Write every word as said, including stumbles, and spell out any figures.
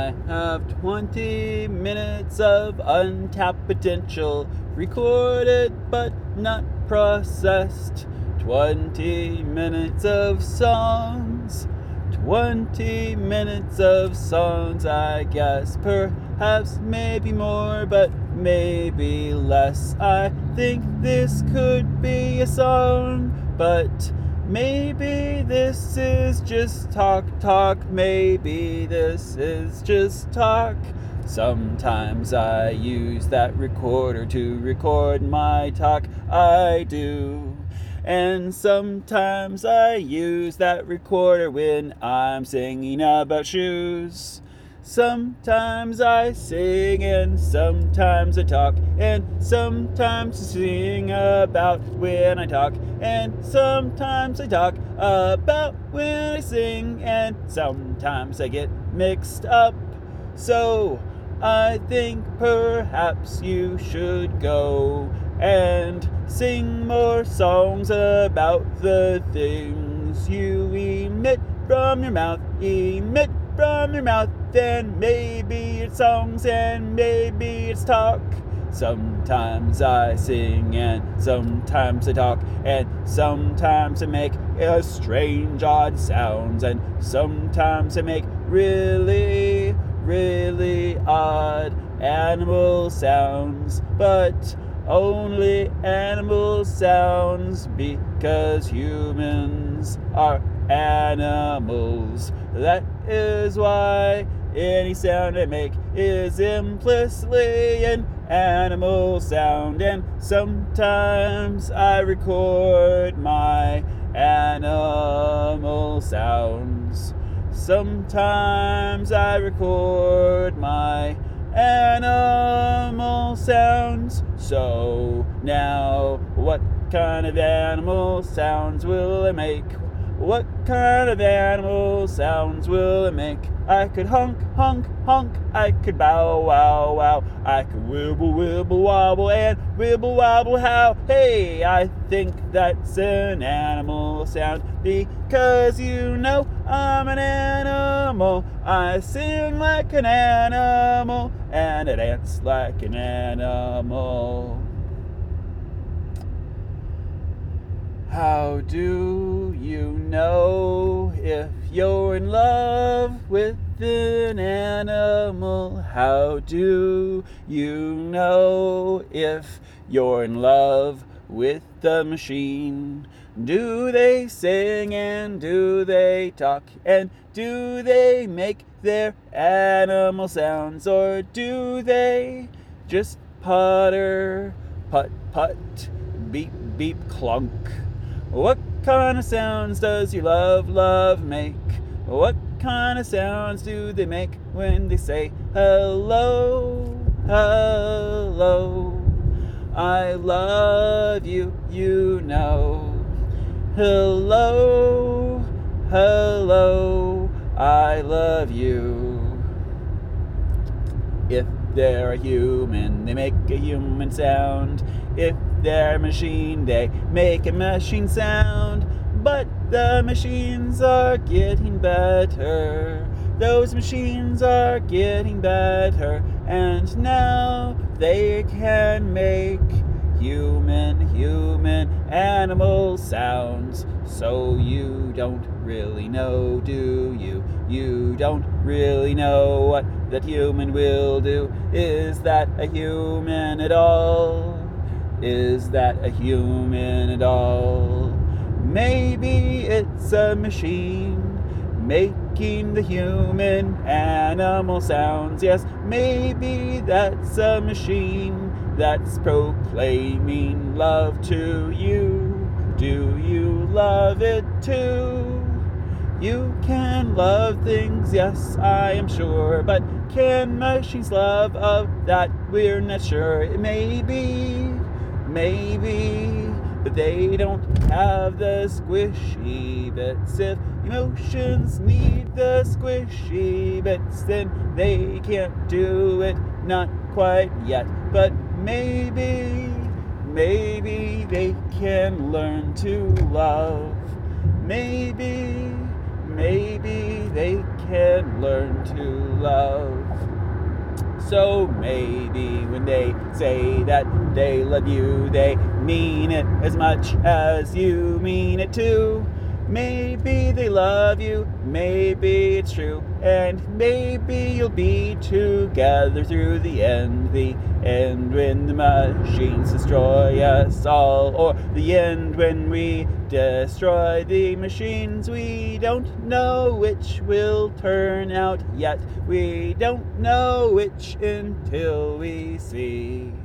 I have twenty minutes of untapped potential, recorded but not processed. twenty minutes of songs, twenty minutes of songs, I guess. Perhaps maybe more, but maybe less. I think this could be a song, but maybe this is just talk, talk. Maybe this is just talk. Sometimes I use that recorder to record my talk, I do. And sometimes I use that recorder when I'm singing about shoes. Sometimes I sing and sometimes I talk, and sometimes I sing about when I talk, and sometimes I talk about when I sing, and sometimes I get mixed up. So I think perhaps you should go and sing more songs about the things you emit from your mouth, emit from your mouth. Then maybe it's songs and maybe it's talk. Sometimes I sing and sometimes I talk, and sometimes I make a strange odd sounds, and sometimes I make really, really odd animal sounds, but only animal sounds, because humans are animals. That is why any sound I make is implicitly an animal sound, and sometimes I record my animal sounds. Sometimes I record my animal sounds. So now, what kind of animal sounds will I make? What kind of animal sounds will it make? I could honk, honk, honk. I could bow, wow, wow. I could wibble, wibble, wobble, and wibble, wobble, how. Hey, I think that's an animal sound, because you know I'm an animal. I sing like an animal, and I dance like an animal. How do you know if you're in love with an animal? How do you know if you're in love with the machine? Do they sing and do they talk and do they make their animal sounds, or do they just putter, put, put, beep, beep, clunk? What kind of sounds does your love, love make? What kind of sounds do they make when they say hello, hello? I love you, you know. Hello, hello, I love you. If they're a human, they make a human sound. If they're a machine, they make a machine sound. But the machines are getting better. Those machines are getting better. And now they can make human, human animal sounds. So you don't really know, do you? You don't really know what that human will do. Is that a human at all? Is that a human at all? Maybe it's a machine making the human animal sounds. Yes, maybe that's a machine that's proclaiming love to you. Do you love it too? You can love things, yes, I am sure, but can machines love of that? We're not sure. Maybe, maybe, but they don't have the squishy bits. If emotions need the squishy bits, then they can't do it, not quite yet. But maybe, maybe they can learn to love. Maybe, maybe they can learn to love. So maybe when they say that they love you, they mean it as much as you mean it too. Maybe they love you, maybe it's true, and maybe you'll be together through the end. The end when the machines destroy us all, or the end when we destroy the machines. We don't know which will turn out yet. We don't know which until we see.